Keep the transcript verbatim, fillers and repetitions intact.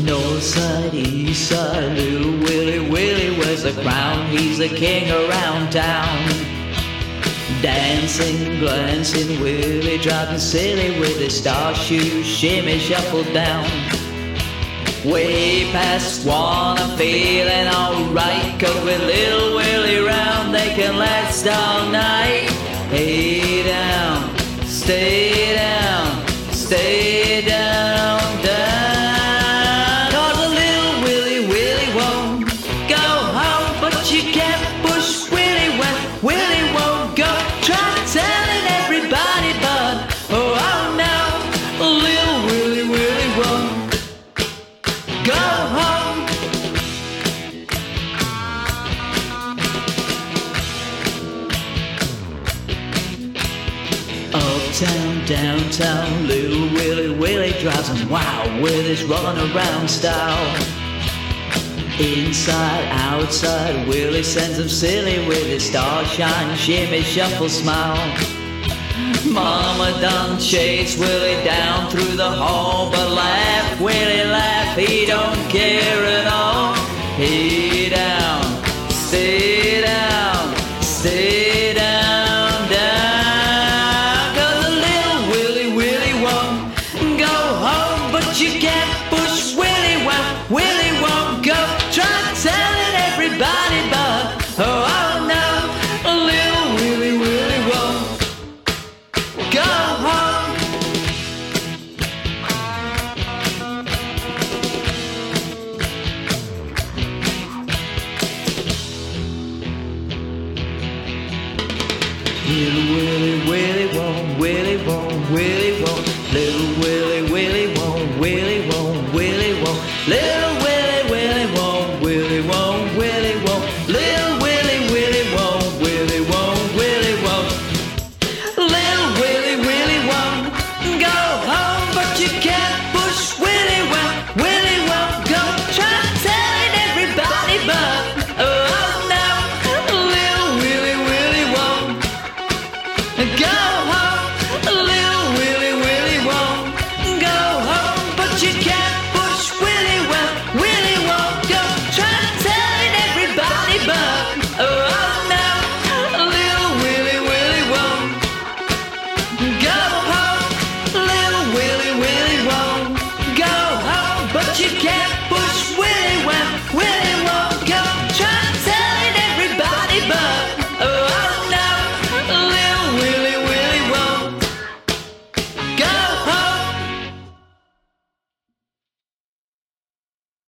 North side, east side, little Willie Willie wears the crown. He's the king around town. Dancing, glancing, Willie driving silly with his star shoes, shimmy shuffle down. Way past one, I'm feeling alright, 'cause with little Willie round they can last all night. Hey down, stay down, stay down, down. 'Cause a little Willie Willie won't go home, but you can't push Willie when Willie won't go. Try telling everybody, but oh, oh no, little Willie Willie won't go home. Uptown, downtown, little Willie Willie drives him wild with his runaround style. Inside, outside, Willie sends him silly with his starshine, shimmy, shuffle, smile. Mama done chased Willie down through the hall, but laugh, Willie laugh, he don't care at all. Hey down, stay down, stay down, down. 'Cause a little Willie Willie won't go home, but you can't push Willie when Willie won't go. Try telling everybody, but oh, oh no, a little Willie Willie won't go home. Little Willie Willie won't, Willie won't, Willie